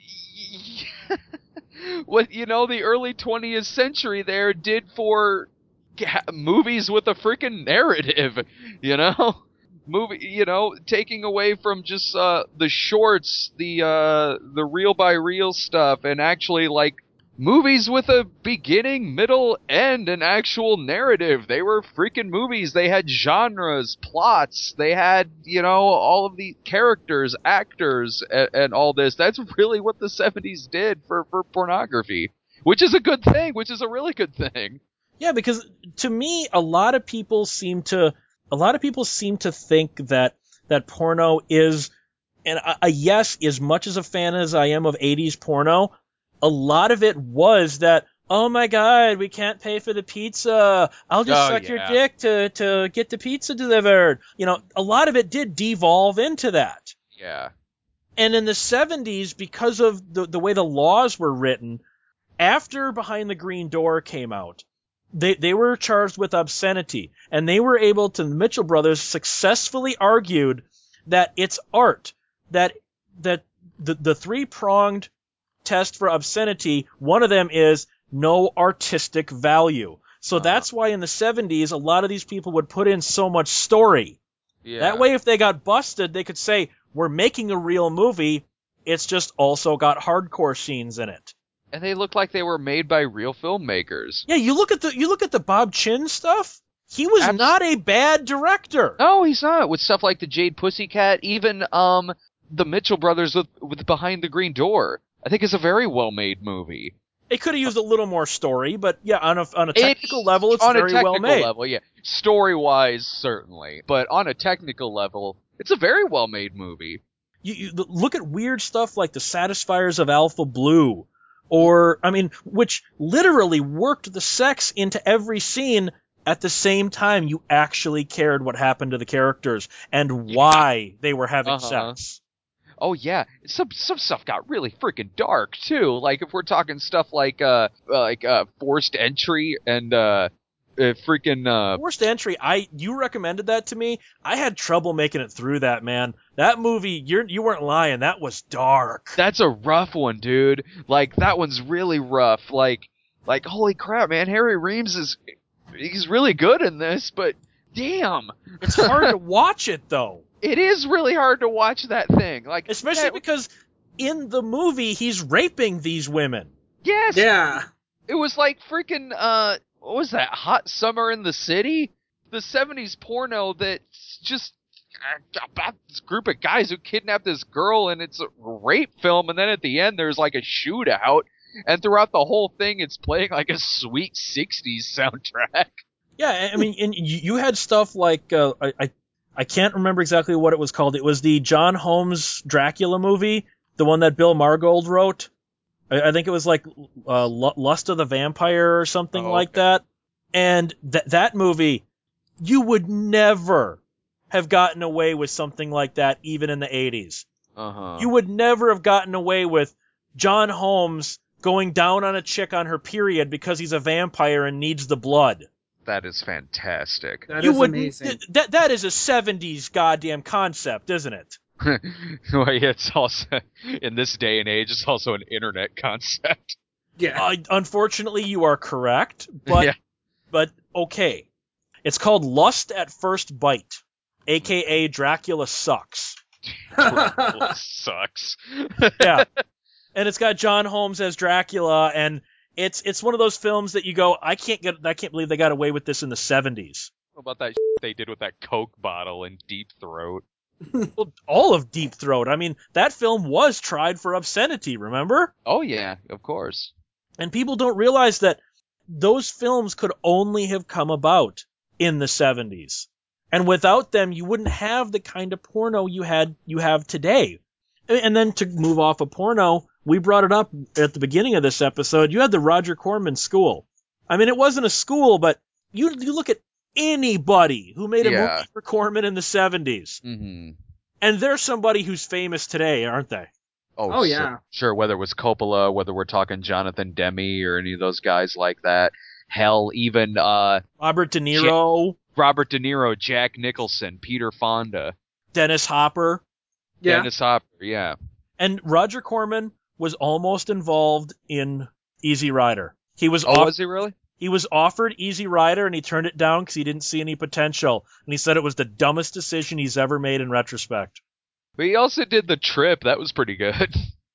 what, you know, the early twentieth century there did for ga- movies with a freaking narrative, you know? Movie, you know, taking away from just, uh, the shorts, the, uh, the reel by reel stuff, and actually, like, movies with a beginning, middle, end, and actual narrative. They were freaking movies. They had genres, plots. They had, you know, all of the characters, actors, and, and all this. That's really what the seventies did for, for pornography. Which is a good thing. Which is a really good thing. Yeah, because to me, a lot of people seem to, a lot of people seem to think that, that porno is, and a, a yes, as much as a fan as I am of eighties porno, a lot of it was that, oh my God, we can't pay for the pizza. I'll just Oh, suck your yeah. dick to, to get the pizza delivered. You know, a lot of it did devolve into that. Yeah. And in the seventies, because of the, the way the laws were written, after Behind the Green Door came out, they, they were charged with obscenity. And they were able to, the Mitchell brothers successfully argued that it's art. That, that the, the three-pronged test for obscenity, one of them is no artistic value. So Uh-huh. that's why in the seventies, a lot of these people would put in so much story. Yeah. That way, if they got busted, they could say, we're making a real movie, it's just also got hardcore scenes in it. And they look like they were made by real filmmakers. Yeah, you look at the you look at the Bob Chin stuff, he was Abs- not a bad director. No, he's not. With stuff like the Jade Pussycat, even um the Mitchell brothers with, with Behind the Green Door. I think it's a very well-made movie. It could have used a little more story, but yeah, on a on a technical It's- level, it's on very a technical well made. level, yeah. Story-wise, certainly. But on a technical level, it's a very well-made movie. You, you look at weird stuff like the Satisfiers of Alpha Blue, or I mean, which literally worked the sex into every scene. At the same time, you actually cared what happened to the characters and why they were having Uh-huh. sex. Oh yeah, some some stuff got really freaking dark too. Like if we're talking stuff like uh like uh forced entry and uh, uh freaking uh Forced Entry, I you recommended that to me. I had trouble making it through that, man. That movie, you're you weren't lying. That was dark. that's a rough one, dude. Like that one's really rough. Like like holy crap, man, Harry Reams is he's really good in this, but damn. It's hard to watch it though, It is really hard to watch that thing. Like especially that- because in the movie he's raping these women. yes, Yeah. it was like freaking uh what was that? Hot Summer in the City? The seventies porno that's just uh, about this group of guys who kidnap this girl, and it's a rape film, and then at the end there's like a shootout, and throughout the whole thing it's playing like a sweet sixties soundtrack. Yeah, I mean, and you you had stuff like uh, I, I I can't remember exactly what it was called. It was the John Holmes Dracula movie, the one that Bill Margold wrote. I, I think it was like uh, Lu- Lust of the Vampire or something Oh, like okay. that. And that that movie, you would never have gotten away with something like that even in the eighties. Uh-huh. You would never have gotten away with John Holmes going down on a chick on her period because he's a vampire and needs the blood. That is fantastic. That you is would amazing. th- that that is a seventies goddamn concept, isn't it? Well, yeah, it's also in this day and age it's also an internet concept. Yeah. Uh, unfortunately, you are correct, but Yeah. but okay. It's called Lust at First Bite, aka Dracula Sucks. Dracula sucks. Yeah, and it's got John Holmes as Dracula, and it's it's one of those films that you go, I can't get, I can't believe they got away with this in the seventies. What about that they did with that Coke bottle in Deep Throat? Well, all of Deep Throat. I mean, that film was tried for obscenity, remember? Oh yeah, of course. And people don't realize that those films could only have come about in the seventies. And without them, you wouldn't have the kind of porno you had you have today. And then to move off of porno, we brought it up at the beginning of this episode. You had the Roger Corman School. I mean, it wasn't a school, but you you look at anybody who made a Yeah. movie for Corman in the seventies, Mm-hmm. and they're somebody who's famous today, aren't they? Oh, Oh, sure, yeah. Sure, whether it was Coppola, whether we're talking Jonathan Demme or any of those guys like that. Hell, even uh, Robert De Niro, Robert De Niro, Jack Nicholson, Peter Fonda, Dennis Hopper. Yeah. Dennis Hopper, yeah. And Roger Corman was almost involved in Easy Rider. He was Oh, off- was he really? he was offered Easy Rider and he turned it down because he didn't see any potential. And he said it was the dumbest decision he's ever made in retrospect. But he also did The Trip. That was pretty good.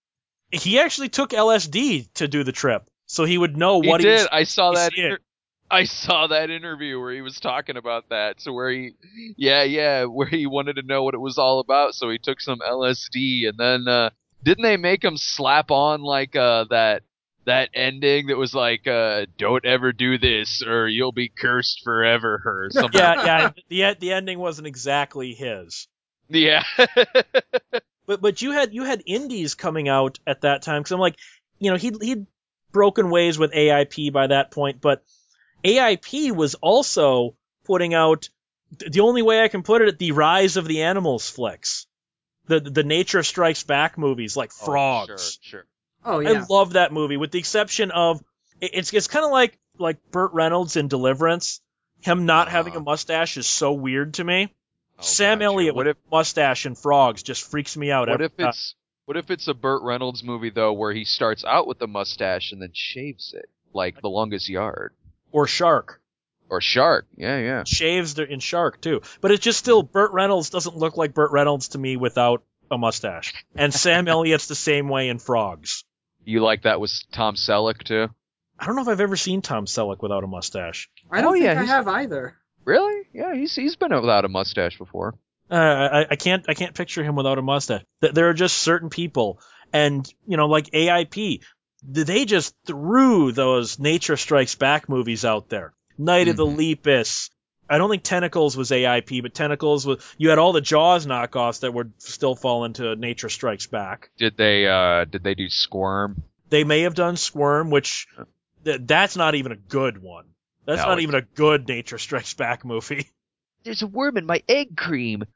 He actually took L S D to do the trip, so he would know He what he did. was. I saw he's that. in. Inter- I saw that interview where he was talking about that. So where he, yeah, yeah, where he wanted to know what it was all about. So he took some L S D, and then uh, didn't they make him slap on like uh, that that ending that was like, uh, "Don't ever do this, or you'll be cursed forever," or something. Yeah, yeah. The the ending wasn't exactly his. Yeah. But but you had you had indies coming out at that time because I'm like, you know, he'd, he'd broken ways with A I P by that point, but A I P was also putting out, the only way I can put it, the Rise of the Animals flicks. The, the Nature Strikes Back movies, like Frogs. Oh, sure, sure. Oh yeah. I love that movie, with the exception of, it's, it's kind of like, like Burt Reynolds in Deliverance. Him not Uh-huh. having a mustache is so weird to me. Oh, Sam gotcha. Elliott What with if a mustache and Frogs just freaks me out. what every if time. it's what if it's a Burt Reynolds movie though, where he starts out with the mustache and then shaves it, like The Longest Yard Or Shark. or Shark? Yeah, yeah. Shaves in Shark, too. But it's just still, Burt Reynolds doesn't look like Burt Reynolds to me without a mustache. And Sam Elliott's the same way in Frogs. You like that with Tom Selleck too? I don't know if I've ever seen Tom Selleck without a mustache. I don't Oh, think yeah, I he's- have either. Really? Yeah, he's he's been without a mustache before. Uh, I, I can't I can't picture him without a mustache. Th- There are just certain people, and you know, like A I P, th- they just threw those Nature Strikes Back movies out there. Night of the Mhm. Lepus. I don't think Tentacles was A I P, but Tentacles was. You had all the Jaws knockoffs that would still fall into Nature Strikes Back. Did they uh did they do Squirm? They may have done Squirm, which th- that's not even a good one. That's No, not it's- even a good Nature Strikes Back movie. There's a worm in my egg cream.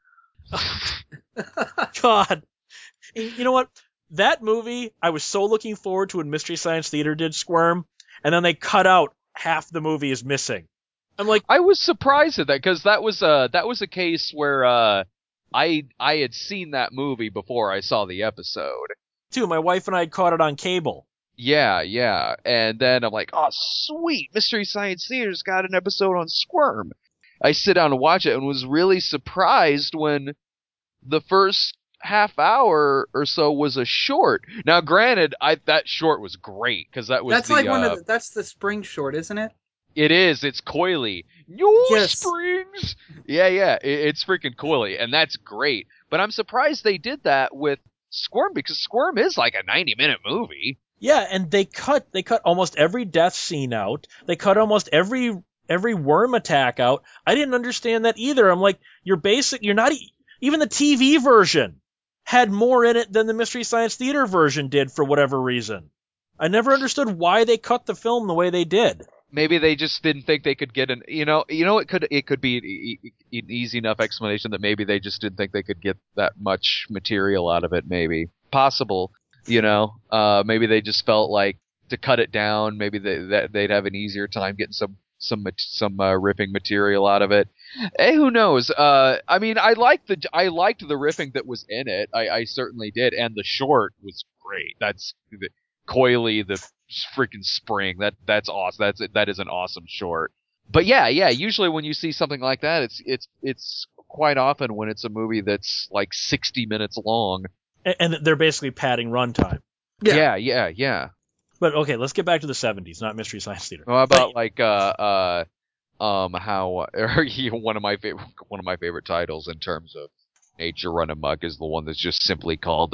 God. And you know what? That movie, I was so looking forward to when Mystery Science Theater did Squirm, and then they cut out half the movie is missing. I'm like, I was surprised at that because that was uh that was a case where uh I I had seen that movie before I saw the episode. too, my wife and I had caught it on cable. Yeah, yeah. And then I'm like, oh, sweet. Mystery Science Theater's got an episode on Squirm. I sit down and watch it and was really surprised when the first half hour or so was a short. Now, granted, I that short was great because that was That's the, like one uh, of the, that's the spring short, isn't it? it is. It's coily. New Yes. Springs. Yeah, yeah. It, it's freaking coily, and that's great. But I'm surprised they did that with Squirm because Squirm is like a ninety minute movie. Yeah, and they cut they cut almost every death scene out. They cut almost every every worm attack out. I didn't understand that either. I'm like, you're basic. You're not e- even the T V version had more in it than the Mystery Science Theater version did for whatever reason. I never understood why they cut the film the way they did. Maybe they just didn't think they could get an you know you know it could it could be an, e- e- an easy enough explanation that maybe they just didn't think they could get that much material out of it. Maybe possible, you know. Uh, maybe they just felt like to cut it down. Maybe they that they'd have an easier time getting some some mat- some uh, riffing material out of it. Hey, who knows? Uh, I mean, I liked the I liked the riffing that was in it. I, I certainly did, and the short was great. That's the, coily the freaking spring. That that's awesome. That's that is an awesome short. But yeah, yeah. Usually when you see something like that, it's it's it's quite often when it's a movie that's like sixty minutes long. And, and they're basically padding runtime. Yeah, yeah, yeah. But okay, let's get back to the seventies, not Mystery Science Theater. How about like uh uh um how or one of my favorite one of my favorite titles in terms of Nature Run Amok is the one that's just simply called.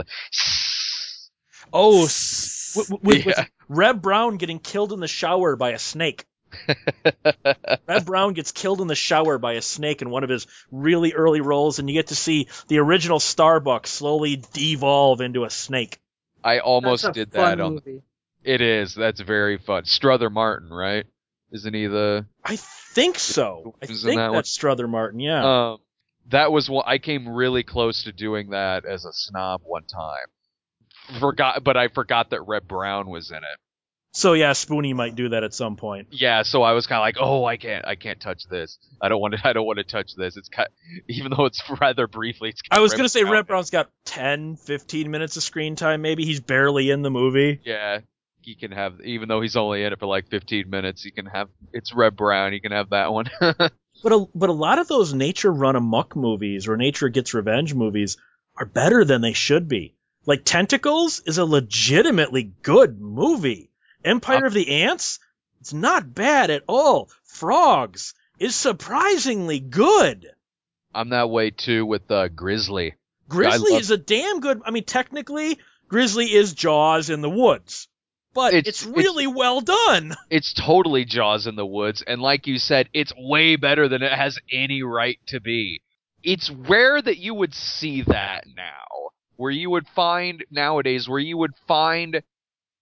Oh, s- with, with, with Yeah. Reb Brown getting killed in the shower by a snake. Reb Brown gets killed in the shower by a snake in one of his really early roles, and you get to see the original Starbuck slowly devolve into a snake. I almost That's a did fun that on. movie. It is. That's very fun. Strother Martin, right? Isn't he the? I think so. I Who's in think that one? that's Strother Martin, yeah. Um, that was one. I came really close to doing that as a snob one time. Forgot, but I forgot that Reb Brown was in it. So yeah, Spoonie might do that at some point. Yeah, so I was kind of like, oh, I can't, I can't touch this. I don't want to, I don't want to touch this. It's kind, even though it's rather briefly. It's got I was Reb going to say Brown Reb in it. Brown's got ten, fifteen minutes of screen time, maybe. He's barely in the movie. Yeah, he can have, even though he's only in it for like fifteen minutes, he can have. It's Reb Brown. He can have that one. But a, but a lot of those Nature Run Amok movies or Nature Gets Revenge movies are better than they should be. Like Tentacles is a legitimately good movie. Empire Um, of the Ants, it's not bad at all. Frogs is surprisingly good. I'm that way too with uh, Grizzly. Grizzly love- is a damn good. I mean, technically, Grizzly is Jaws in the woods, but It's- it's, it's- really well done. It's totally Jaws in the Woods, and like you said, it's way better than it has any right to be. It's rare that you would see that now, where you would find nowadays, where you would find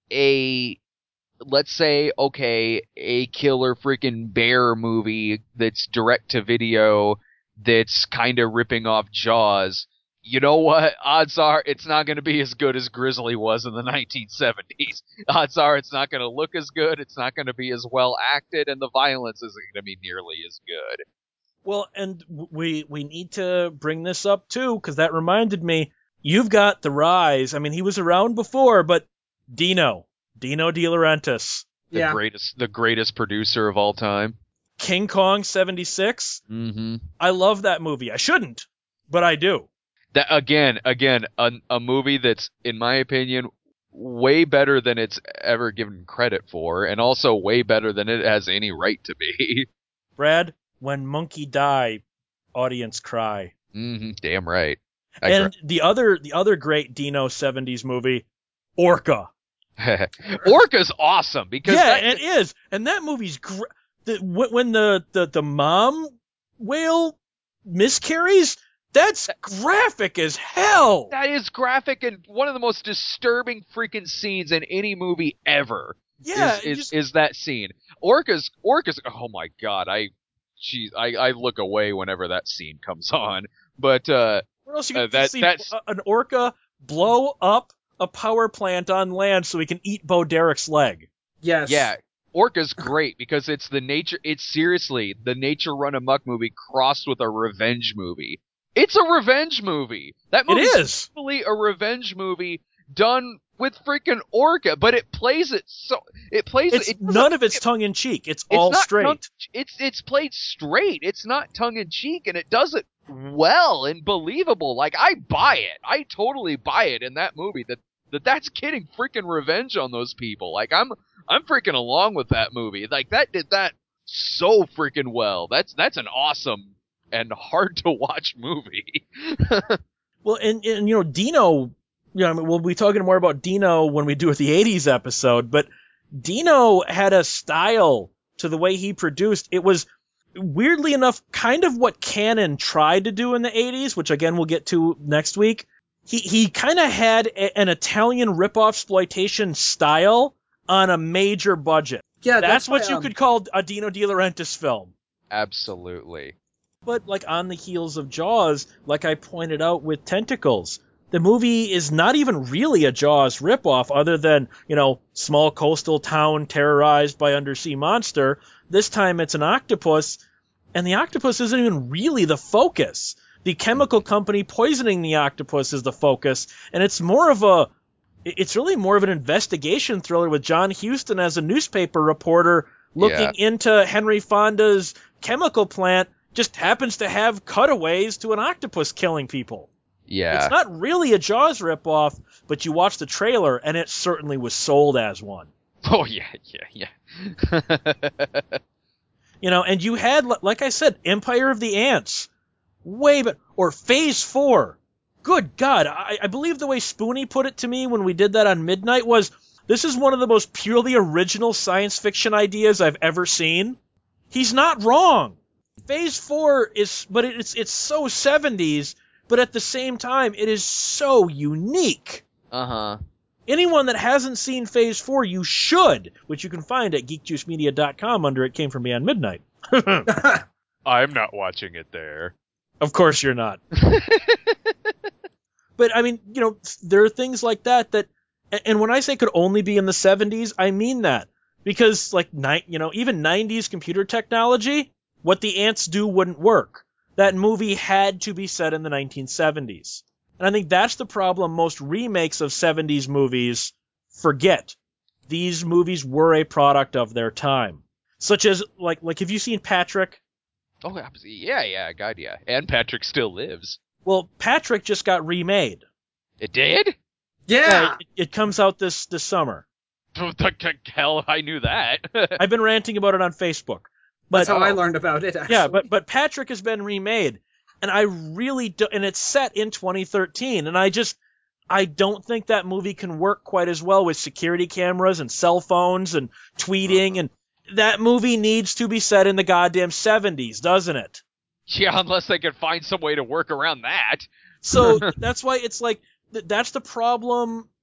a, let's say, okay, a killer freaking bear movie that's direct to video that's kind of ripping off Jaws, you know what? Odds are it's not going to be as good as Grizzly was in the nineteen seventies. Odds are it's not going to look as good, it's not going to be as well acted, and the violence isn't going to be nearly as good. Well, and we we need to bring this up too, because that reminded me, you've got the rise. I mean, he was around before, but Dino, Dino De Laurentiis. The Yeah. greatest the greatest producer of all time. King Kong seventy-six. Mm-hmm. I love that movie. I shouldn't, but I do. That again, again, a, a movie that's, in my opinion, way better than it's ever given credit for, and also way better than it has any right to be. Brad, when monkey die, audience cry. Mm-hmm. Damn right. I And the other the other great Dino seventies movie, Orca. gra- Orca's awesome because Yeah, that, it is. And that movie's gr- the, wh- when the, the, the mom whale miscarries, that's graphic as hell. that is graphic and one of the most disturbing freaking scenes in any movie ever. Yeah, is is, just- is that scene. Orca's Orca's oh my god, I geez, I, I look away whenever that scene comes on. But uh What else you Uh, can that- see that's- a- an orca blow up a power plant on land so he can eat Bo Derek's leg. Yes. yeah, Orca's great because it's the nature it's seriously the nature run amok movie crossed with a revenge movie. It's a revenge movie. That It movie is. totally a revenge movie done with freaking Orca, but it plays it so it plays It's it doesn't- none of it's tongue in cheek. It's, It's all not straight. tongue- it's it's played straight. It's not tongue in cheek, and it does it well and believable. Like I buy it. I totally buy it in that movie that, that that's getting freaking revenge on those people. Like I'm I'm freaking along with that movie. Like that did that so freaking well. That's that's an awesome and hard to watch movie. Well, and, and you know, Dino, you know, I mean, we'll be talking more about Dino when we do the eighties episode, but Dino had a style to the way he produced. It was, weirdly enough, kind of what Cannon tried to do in the eighties, which again we'll get to next week. He he kind of had a, an Italian rip-off exploitation style on a major budget. Yeah, That's, that's, what why, you um, could call a Dino De Laurentiis film. Absolutely. But like on the heels of Jaws, like I pointed out with Tentacles, the movie is not even really a Jaws ripoff other than, you know, small coastal town terrorized by undersea monster. This time it's an octopus, and the octopus isn't even really the focus. The chemical company poisoning the octopus is the focus, and it's more of a it's really more of an investigation thriller with John Huston as a newspaper reporter looking into Henry Fonda's chemical plant, just happens to have cutaways to an octopus killing people. Yeah. It's not really a Jaws ripoff, but you watch the trailer, and it certainly was sold as one. Oh yeah, yeah, yeah. You know, and you had, like I said, Empire of the Ants. Way but or Phase Four. Good God, I, I believe the way Spoonie put it to me when we did that on Midnight was, this is one of the most purely original science fiction ideas I've ever seen. He's not wrong. Phase Four is, but it's it's so seventies, but at the same time, it is so unique. Uh-huh. Anyone that hasn't seen Phase Four, you should, which you can find at geek juice media dot com under It Came From Beyond Midnight. I'm not watching it there. Of course you're not. But I mean, you know, there are things like that that, and when I say could only be in the seventies, I mean that. Because like, ni- you know, even nineties computer technology, what the ants do wouldn't work. That movie had to be set in the nineteen seventies. And I think that's the problem most remakes of seventies movies forget. These movies were a product of their time. Such as, like, like have you seen Patrick? Oh, yeah, yeah, God, yeah. And Patrick still lives. Well, Patrick just got remade. It did? yeah. it, it comes out this, this summer. What the hell, I knew that. I've been ranting about it on Facebook. But, That's how I oh. learned about it, actually. yeah, but but Patrick has been remade, and I really do, and it's set in twenty thirteen, and I just I don't think that movie can work quite as well with security cameras and cell phones and tweeting, and that movie needs to be set in the goddamn seventies, doesn't it? Yeah, unless they can find some way to work around that. So that's why it's like th- that's the problem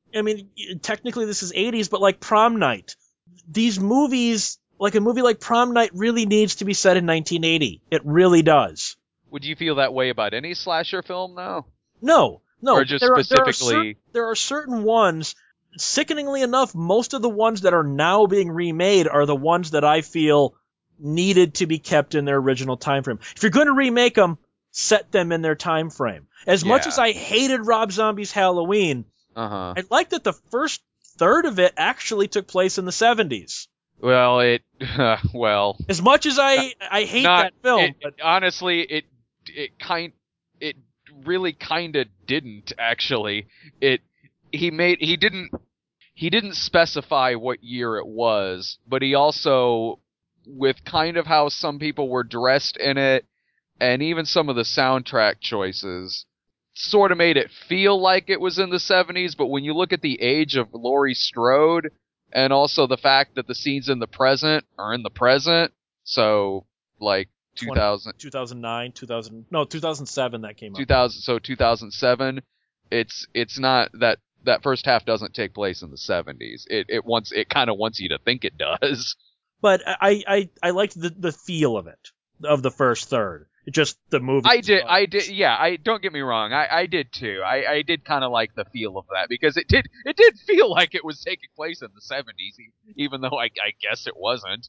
I mean, technically this is eighties, but like Prom Night. These movies, like a movie like Prom Night really needs to be set in nineteen eighty. It really does. Would you feel that way about any slasher film, though? No, no. Or just there are, specifically... There are, cer- there are certain ones, sickeningly enough, most of the ones that are now being remade are the ones that I feel needed to be kept in their original time frame. If you're going to remake them, set them in their time frame. As much Yeah. as I hated Rob Zombie's Halloween, Uh-huh. I like that the first third of it actually took place in the seventies. Well, it... Uh, well... As much as I, I hate Not, that film, it, but honestly, it it kind it really kind of didn't actually. It he made he didn't he didn't specify what year it was, but he also, with kind of how some people were dressed in it, and even some of the soundtrack choices, sort of made it feel like it was in the seventies. But when you look at the age of Laurie Strode, and also the fact that the scenes in the present are in the present, so like two thousand, two thousand nine, two thousand, no, two thousand seven that came out. two thousand, so two thousand seven, it's it's not that that first half doesn't take place in the seventies. It it wants it kind of wants you to think it does. But I I I liked the the feel of it, of the first third. It just the movie. I did I did yeah, I don't get me wrong. I I did too. I I did kind of like the feel of that, because it did it did feel like it was taking place in the seventies, even though I I guess it wasn't.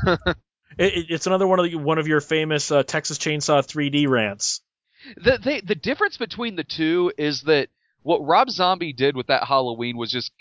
It, it's another one of the, one of your famous uh, Texas Chainsaw three D rants. The they, the difference between the two is that what Rob Zombie did with that Halloween was just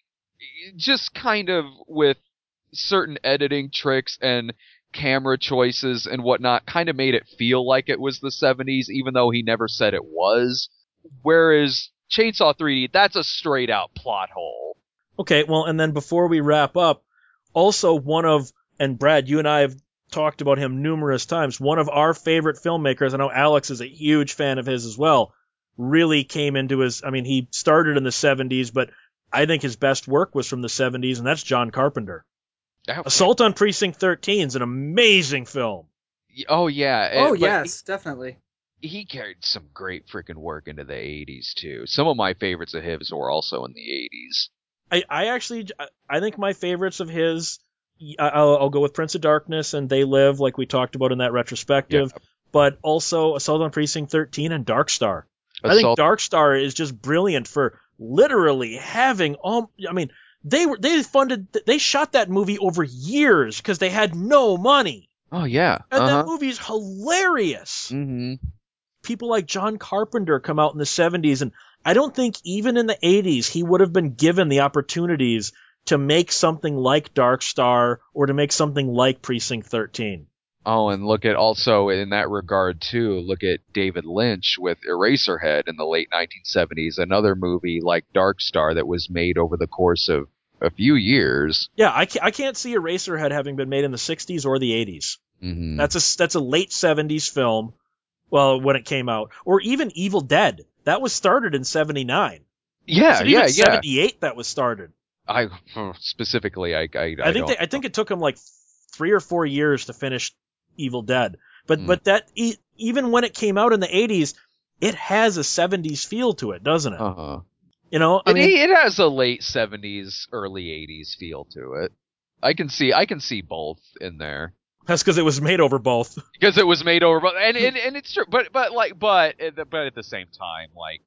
just kind of with certain editing tricks and camera choices and whatnot, kind of made it feel like it was the seventies, even though he never said it was. Whereas Chainsaw three D, that's a straight out plot hole. Okay, well, and then before we wrap up, also one of, and Brad, you and I have talked about him numerous times, one of our favorite filmmakers, I know Alex is a huge fan of his as well, really came into his, I mean, he started in the seventies, but I think his best work was from the seventies, and that's John Carpenter. Okay. Assault on Precinct thirteen is an amazing film. Oh, yeah. Oh, It- but yes, definitely. He, he carried some great freaking work into the eighties, too. Some of my favorites of his were also in the eighties. I, I actually, I think my favorites of his, I'll, I'll go with Prince of Darkness and They Live, like we talked about in that retrospective, Yeah. but also Assault on Precinct thirteen and Dark Star. I think Assault- Dark Star is just brilliant for literally having all, I mean, they were, they funded, they shot that movie over years because they had no money. Oh, yeah. And Uh-huh. that movie's hilarious. Mm-hmm. People like John Carpenter come out in the seventies, and I don't think even in the eighties he would have been given the opportunities to make something like Dark Star or to make something like Precinct thirteen. Oh, and look at also in that regard, too, look at David Lynch with Eraserhead in the late nineteen seventies, another movie like Dark Star that was made over the course of a few years. Yeah, I can't, I can't see Eraserhead having been made in the sixties or the eighties. Mm-hmm. That's a, that's a late seventies film, well, when it came out. Or even Evil Dead. That was started in seventy-nine. Yeah, Even yeah, yeah. seventy-eight that was started. I specifically, I, I, I, I think don't they, I think it took him like three or four years to finish Evil Dead. But Mm. but that e- even when it came out in the eighties, it has a seventies feel to it, doesn't it? Uh-huh. You know, I It, mean, it has a late seventies, early eighties feel to it. I can see, I can see both in there. that's because it was made over both. Because it was made over, and, and and it's true, but but like but but at the same time, like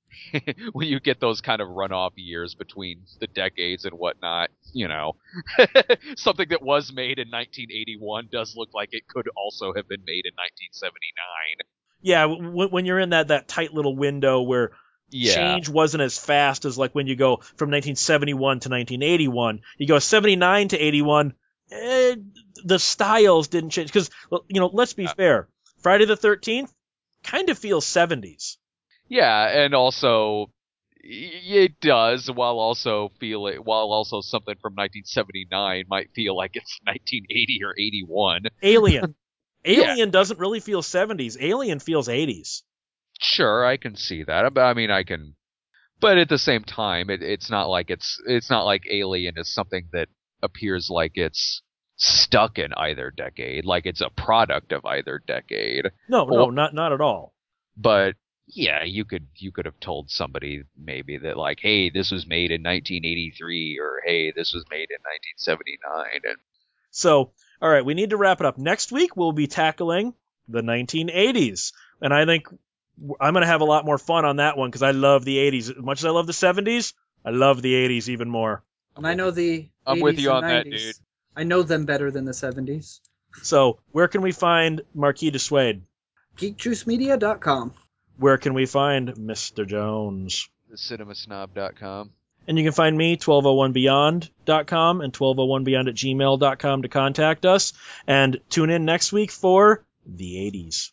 when you get those kind of runoff years between the decades and whatnot, you know, something that was made in nineteen eighty-one does look like it could also have been made in nineteen seventy-nine. Yeah, w- when you're in that that tight little window where Yeah, change wasn't as fast as like when you go from nineteen seventy-one to nineteen eighty-one. You go seventy-nine to eighty-one, eh, the styles didn't change. Because, you know, let's be Uh, fair. Friday the thirteenth kind of feels seventies. yeah, and also y- it does, while also feel it, while also something from nineteen seventy-nine might feel like it's nineteen eighty or eighty-one. Alien. Yeah. Alien doesn't really feel seventies. Alien feels eighties. Sure, I can see that. But I mean, I can, but at the same time, it, it's not like it's it's not like Alien is something that appears like it's stuck in either decade, like it's a product of either decade. No, no, Or- not not at all. But Yeah, you could you could have told somebody maybe that like, hey, this was made in nineteen eighty-three, or hey, this was made in nineteen seventy-nine, and So, all right, we need to wrap it up. Next week we'll be tackling the nineteen eighties, and I think I'm going to have a lot more fun on that one because I love the eighties as much as I love the seventies. I love the eighties even more. And I know the I'm eighties with you and on that, nineties. dude. I know them better than the seventies. So, where can we find Marquis de Suede? geek juice media dot com. Where can we find Mister Jones? the cinema snob dot com. And you can find me, twelve oh one beyond dot com and twelve oh one beyond at gmail dot com to contact us. And tune in next week for the eighties.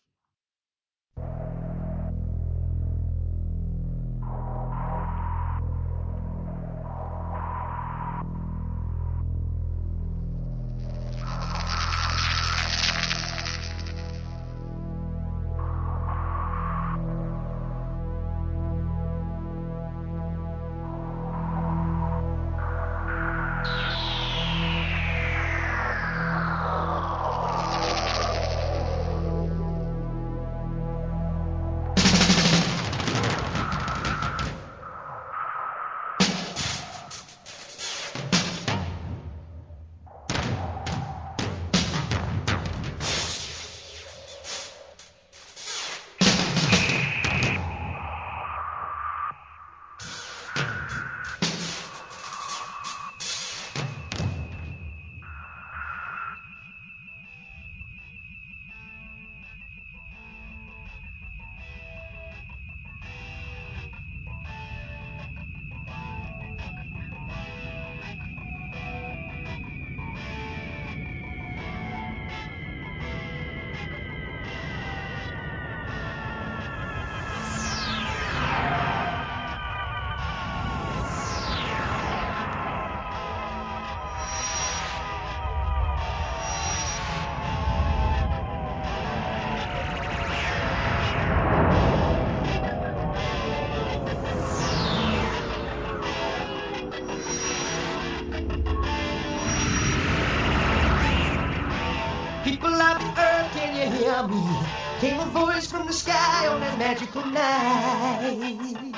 People of the earth, can you hear me? Came a voice from the sky on that magical night.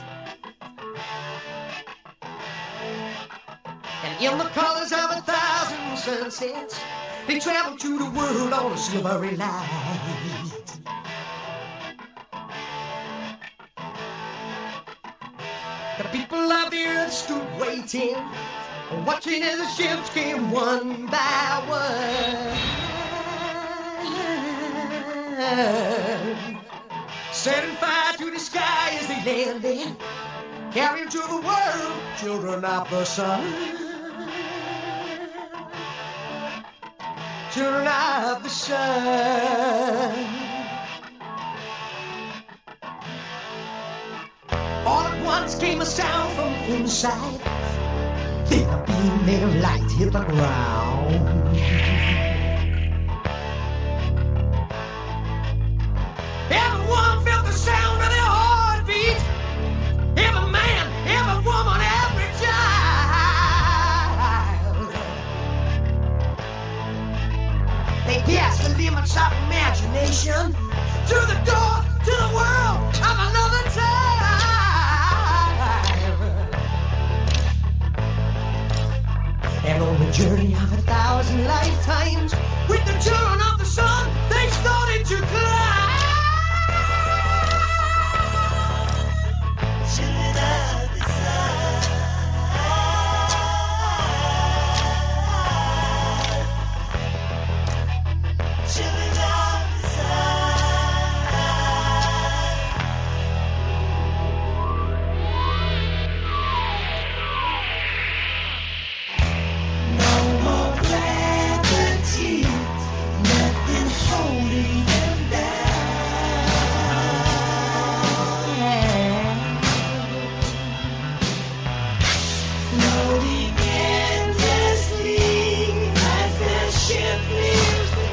And in the colors of a thousand sunsets, they traveled through the world on a silvery light. The people of the earth stood waiting, watching as the ships came one by one, setting fire to the sky as they landed, carrying to the world children of the sun, children of the sun. All at once came a sound from inside. Then a beam made of light hit the ground. Everyone felt the sound of their heartbeat. Every man, every woman, every child. They passed the limits of imagination through the door to the world of another time. And on the journey of a thousand lifetimes, with the children of the sun, they started to climb. Children of the sun. Children of the sun. No more gravity, nothing holding them down. Floating endlessly as their ship leaves the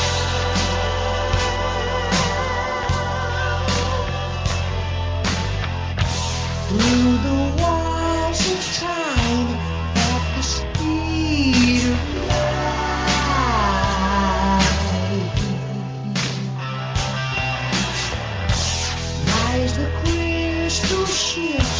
ground. Through the walls of time at the speed of light. rise the crystal ships